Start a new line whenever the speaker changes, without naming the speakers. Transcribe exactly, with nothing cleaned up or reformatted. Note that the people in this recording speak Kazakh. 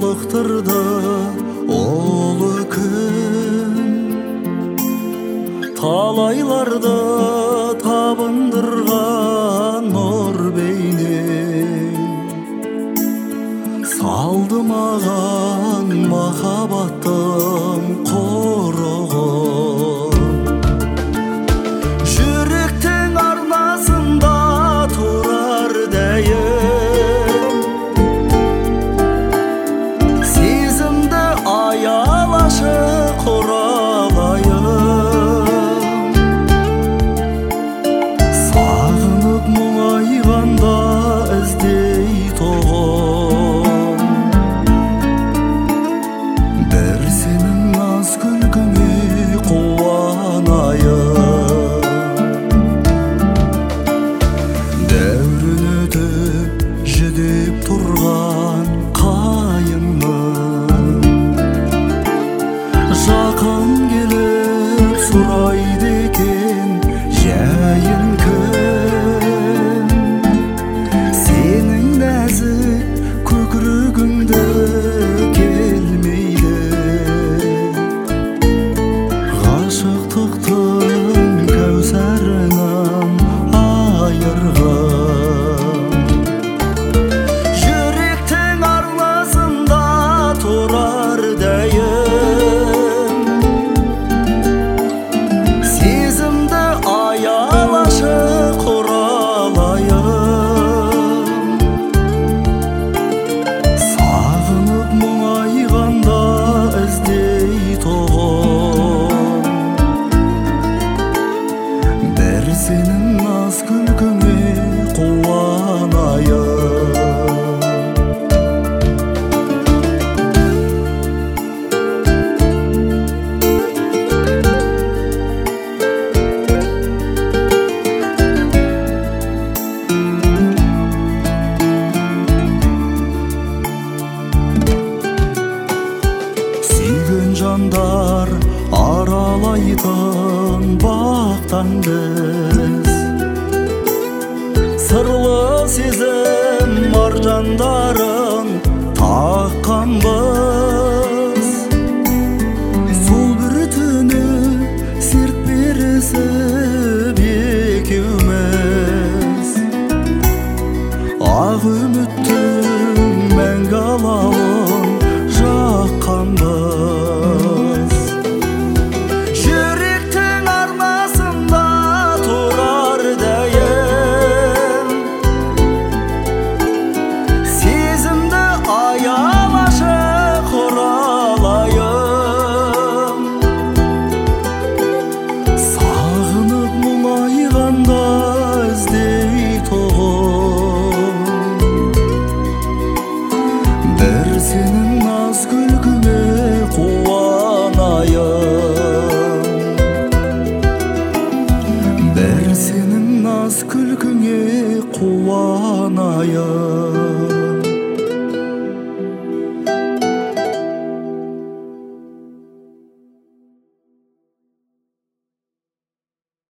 жолықтырды ол күн, талайларды табындырған нұр бейнең, салды маған махаббаттың құрығын. Жүректің арнасында тұрар дәйім, сезімді аялашы құралайым. Сағынып мұңайғанда іздей тоғым, бір сенің наз күлкіңе қуанайым. Дәурен өтіп жүдеп тұрған қайыңмын, жақын келіп сұрайды екен жайын кім. Сенің нәзік көкірегіңді келмейді, ғашықтықтың кәусарынан айырған. Жүректің арнасында тұрар дәйім, сезімді аялашы құралайым. Сағынып мұңайғанда іздей тоғым, бір сенің наз күлкіңе қуанайым. Сүйген жандар аралайтын бақтан біз, сырлы сезім маржандарын таққанбыз. Сол бір түні серт берісіп екеуміз, ақ үміттің мәңгі алауын жаққанбыз. Жүректің арнасында тұрар дәйім, сезімді аялашы құралайым. Сағынып мұңайғанда іздей тоғым, бір сенің наз күлкіңе қуанайым. Бір сенің наз күлкіңе қуанайым.